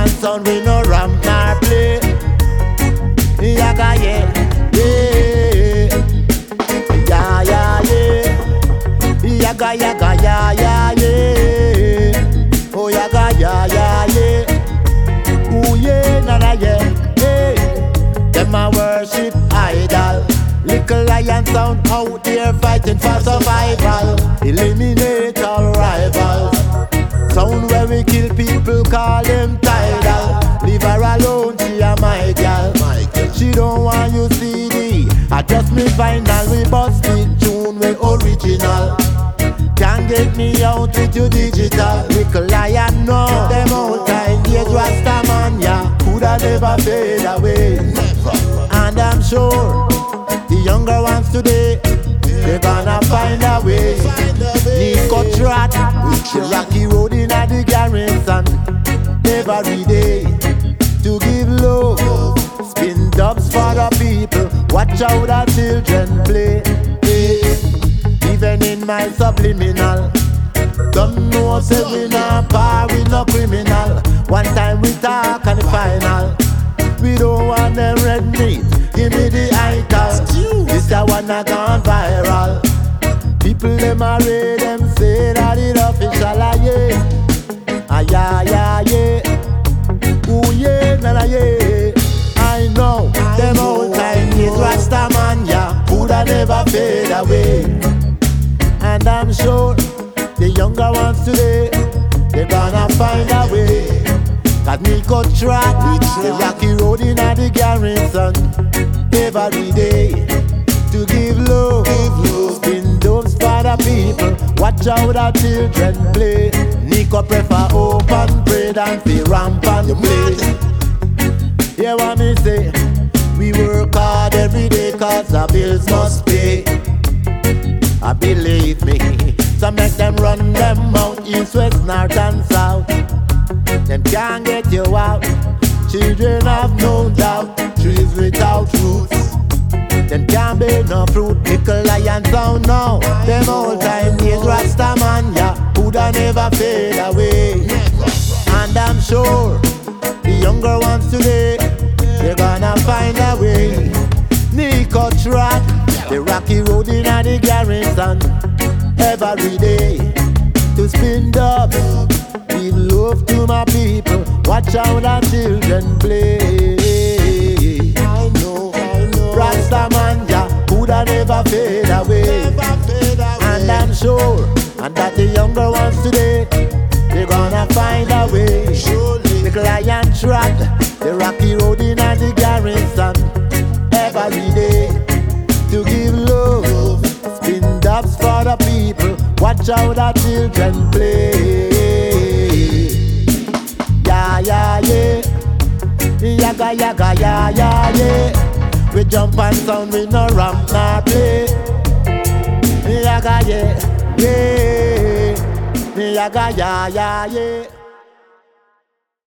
and sound, we no ramp nor play. Yaga yeah, yeah, yeah, yeah, yeah. Yaga yaga yeah, yeah, yeah. Oh yaga yeah, yeah, yeah. Ooh yeah, na na yeah, yeah. Them a worship idol. Little lion sound out there fighting for survival. Eliminate all rivals. Sound where we kill people, call them tidal. Leave her alone, she a my gal. She don't want you CD. Adjust me final, we bust it tune, we original. Can't get me out with you digital. Little lion no, them old time years Rastaman, yeah, coulda never fade away. And I'm sure the younger ones today, they gonna find a way. Nico Trot, the rocky road in the garrison. Every day to give love, spin dubs for the people. Watch how the children play. Even in my subliminal, don't know say we no par, we no criminal. One time we talk and the final. We don't want them red meat, give me the ital. This a one a gone viral. People them a read them say that it official a yeah. Ah yeah yeah yeah. Ooh yeah na na yeah. I know them old time years Rastaman, yeah, coulda never fade away. And I'm sure the younger ones today, they gonna find a way. Cause Nico Trot, the rocky road in the garrison. Every day to give love, spin doves for the people. Watch how the children play. Nico prefer open pray than fi ramp and play. Hear what me say? We work hard every day cause the bills must pay. I believe me, so make them run them out, east, west, north and south. Them can't get you out. Children have no doubt. Trees without roots, them can't bear no fruit. Little lion sound now. Them old time days Rastaman, yeah, coulda never fade away. And I'm sure the younger ones today, they gonna find a way. Nico Trot, the rocky road in the garrison. Every day to spin dubs, give love to my people. Watch how the children play. I know Rastaman, yeah, coulda never fade away. And I'm sure, and that the younger ones today, they gonna find a way. The Lion Trot, the rocky road in the garrison. Every day to give love, spin dubs for the people. Watch how the children play. Yeah, yeah, yeah. Yaga, yaga, yeah, yeah, yeah. We jump and sound, we no ramp nor play. Yaga, yeah, yeah. Yaga, yeah, yeah, yeah.